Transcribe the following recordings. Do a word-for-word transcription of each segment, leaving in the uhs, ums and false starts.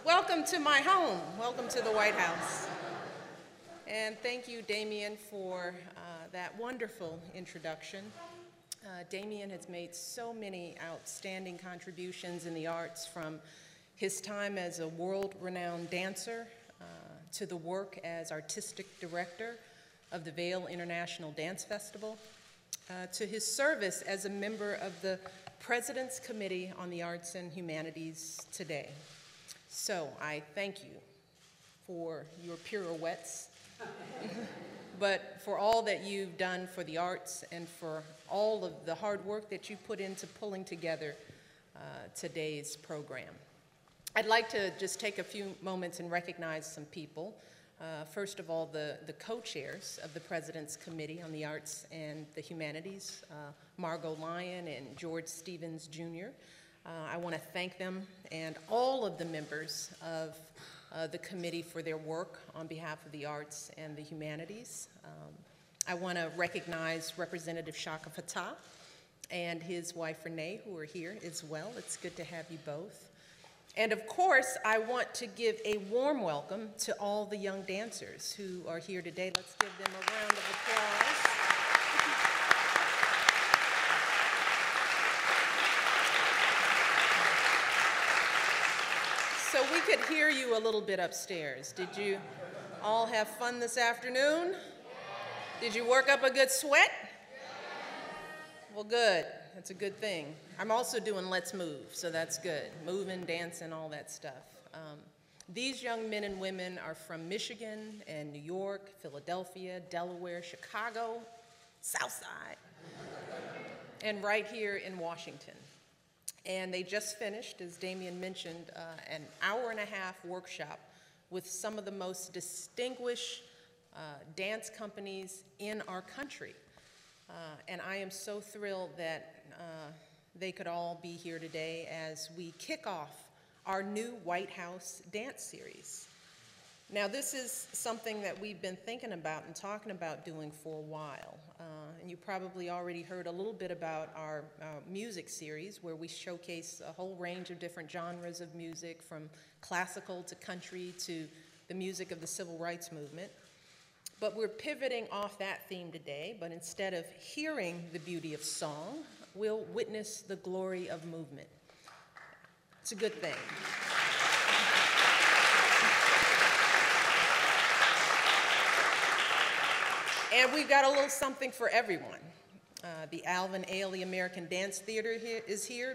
Welcome to my home. Welcome to the White House. And thank you, Damien, for uh, that wonderful introduction. Uh, Damien has made so many outstanding contributions in the arts, from his time as a world-renowned dancer uh, to the work as artistic director of the Vail International Dance Festival, uh, to his service as a member of the President's Committee on the Arts and Humanities today. So I thank you for your pirouettes, but for all that you've done for the arts and for all of the hard work that you put into pulling together uh, today's program. I'd like to just take a few moments and recognize some people. Uh, first of all, the, the co-chairs of the President's Committee on the Arts and the Humanities, uh, Margot Lyon and George Stevens, Junior Uh, I want to thank them and all of the members of uh, the committee for their work on behalf of the arts and the humanities. Um, I want to recognize Representative Shaka Fattah and his wife Renee, who are here as well. It's good to have you both. And of course, I want to give a warm welcome to all the young dancers who are here today. Let's give them a round of applause. So we could hear you a little bit upstairs. Did you all have fun this afternoon? Did you work up a good sweat? Well, good. That's a good thing. I'm also doing Let's Move, so that's good. Moving, dancing, all that stuff. Um, these young men and women are from Michigan and New York, Philadelphia, Delaware, Chicago, Southside, and right here in Washington. And they just finished, as Damien mentioned, uh, an hour and a half workshop with some of the most distinguished uh, dance companies in our country. Uh, and I am so thrilled that uh, they could all be here today as we kick off our new White House dance series. Now, this is something that we've been thinking about and talking about doing for a while. Uh, and you probably already heard a little bit about our uh, music series, where we showcase a whole range of different genres of music, from classical to country to the music of the civil rights movement. But we're pivoting off that theme today, but instead of hearing the beauty of song, we'll witness the glory of movement. It's a good thing. And we've got a little something for everyone. Uh, the Alvin Ailey American Dance Theater here, is here.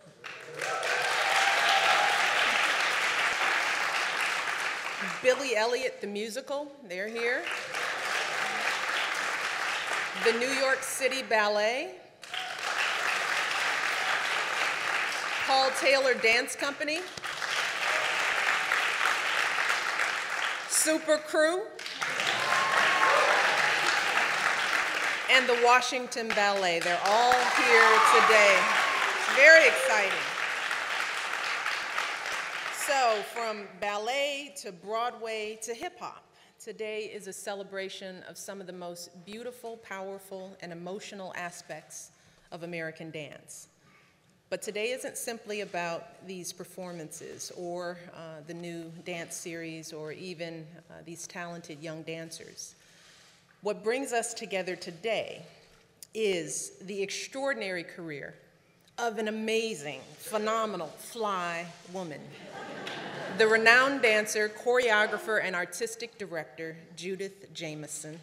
Billy Elliot, the musical, they're here. The New York City Ballet. Paul Taylor Dance Company. Super Crew. And the Washington Ballet. They're all here today. It's very exciting. So, from ballet to Broadway to hip hop, today is a celebration of some of the most beautiful, powerful, and emotional aspects of American dance. But today isn't simply about these performances or uh, the new dance series or even uh, these talented young dancers. What brings us together today is the extraordinary career of an amazing, phenomenal, fly woman, the renowned dancer, choreographer, and artistic director, Judith Jamison.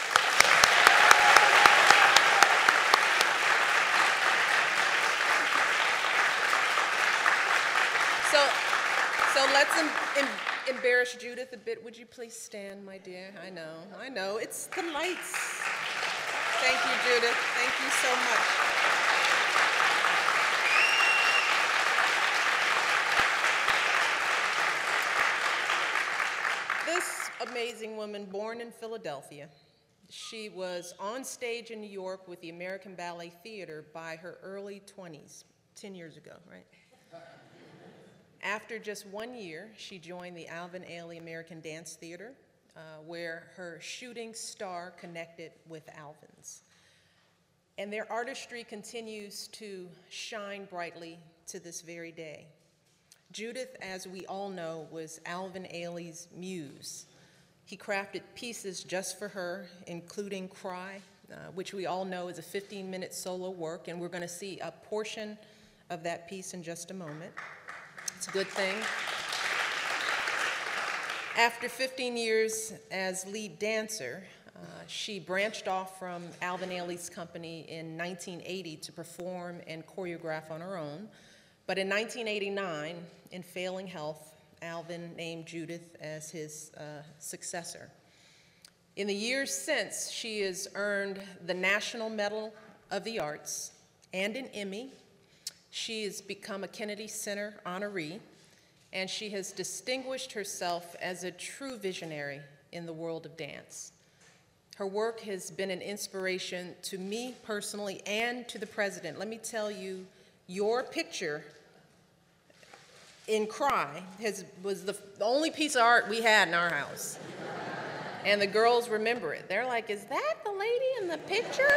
So, so let's em em embarrass Judith a bit. Would you please stand, my dear? I know, I know, it's the lights. Thank you, Judith. Thank you so much. This amazing woman, born in Philadelphia, she was on stage in New York with the American Ballet Theater by her early twenties, ten years ago, right? After just one year, she joined the Alvin Ailey American Dance Theater, uh, where her shooting star connected with Alvin's. And their artistry continues to shine brightly to this very day. Judith, as we all know, was Alvin Ailey's muse. He crafted pieces just for her, including Cry, uh, which we all know is a fifteen-minute solo work, and we're going to see a portion of that piece in just a moment. It's a good thing. After fifteen years as lead dancer, uh, she branched off from Alvin Ailey's company in nineteen eighty to perform and choreograph on her own. But in nineteen eighty-nine, in failing health, Alvin named Judith as his uh, successor. In the years since, she has earned the National Medal of the Arts and an Emmy. She has become a Kennedy Center honoree, and she has distinguished herself as a true visionary in the world of dance. Her work has been an inspiration to me personally and to the president. Let me tell you, your picture in Cry has, was the, the only piece of art we had in our house. And the girls remember it. They're like, is that the lady in the picture?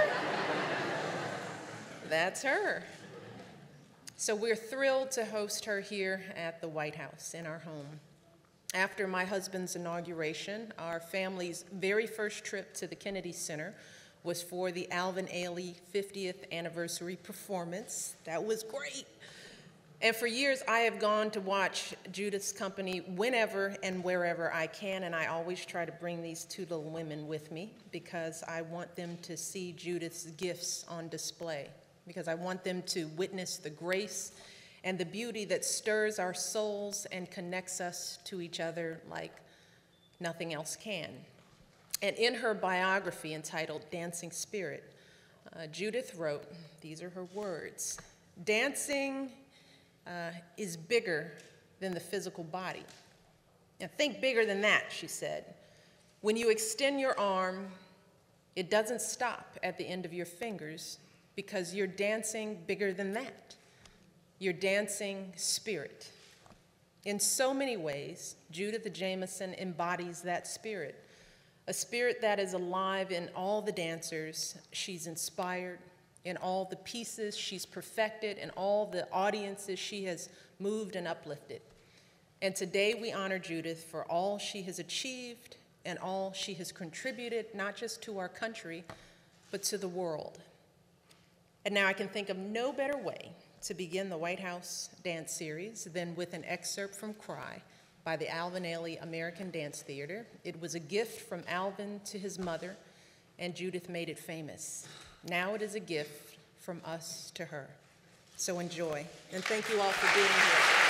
That's her. So we're thrilled to host her here at the White House in our home. After my husband's inauguration, our family's very first trip to the Kennedy Center was for the Alvin Ailey fiftieth anniversary performance. That was great. And for years, I have gone to watch Judith's company whenever and wherever I can, and I always try to bring these two little women with me because I want them to see Judith's gifts on display, because I want them to witness the grace and the beauty that stirs our souls and connects us to each other like nothing else can. And in her biography entitled Dancing Spirit, uh, Judith wrote, these are her words, "Dancing Uh, is bigger than the physical body." Now think bigger than that, she said. When you extend your arm, it doesn't stop at the end of your fingers because you're dancing bigger than that. You're dancing spirit. In so many ways, Judith Jamison embodies that spirit, a spirit that is alive in all the dancers she's inspired, in all the pieces she's perfected, and all the audiences she has moved and uplifted. And today we honor Judith for all she has achieved and all she has contributed, not just to our country, but to the world. And now I can think of no better way to begin the White House Dance Series than with an excerpt from Cry by the Alvin Ailey American Dance Theater. It was a gift from Alvin to his mother, and Judith made it famous. Now it is a gift from us to her. So enjoy, and thank you all for being here.